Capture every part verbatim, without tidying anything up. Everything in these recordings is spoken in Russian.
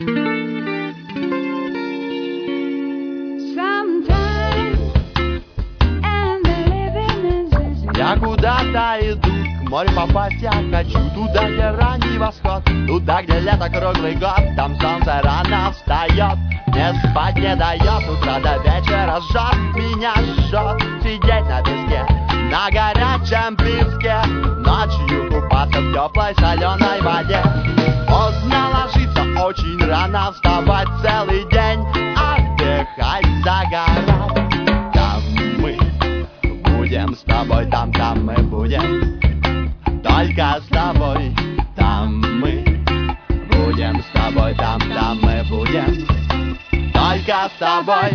Я куда-то иду, к морю попасть я хочу. Туда, где ранний восход, туда, где лето круглый год. Там солнце рано встает, мне спать не дает. Утро до вечера жжет, меня жжет. Сидеть на песке, на горячем песке. Ночью купаться в теплой соленой воде. Поздно ложиться, очень рано вставать. Целый день отдыхать, загорать. Там мы будем с тобой, там, там мы будем. Только с тобой, там мы будем с тобой, там, там мы будем. Только с тобой.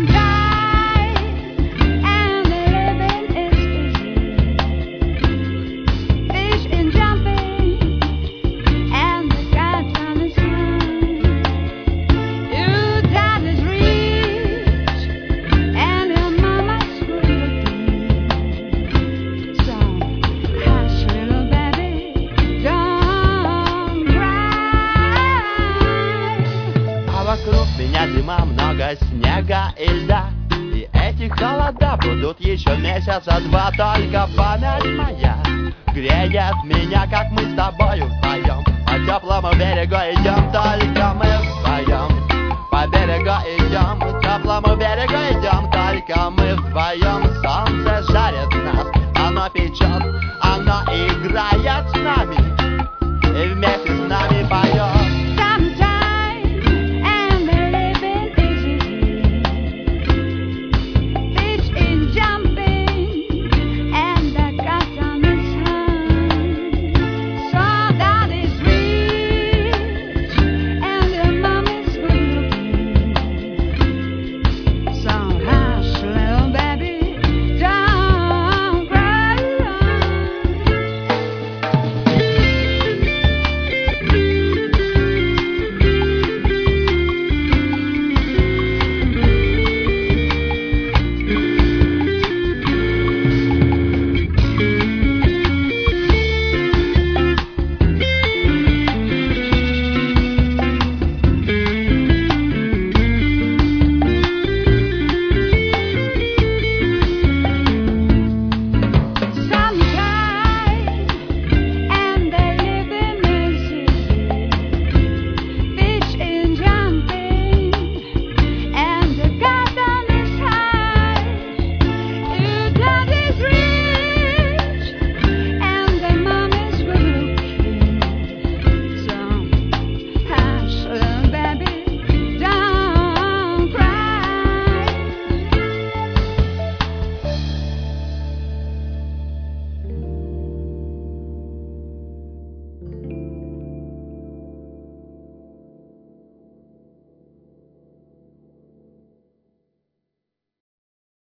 Вокруг меня зима, много снега и льда. И эти холода будут еще месяца два. Только память моя греет меня, как мы с тобою вдвоем по теплому берегу идем. Только мы вдвоем по берегу идем, по теплому берегу идем. Только мы вдвоем, солнце жарит нас, оно печет, оно играет с нами.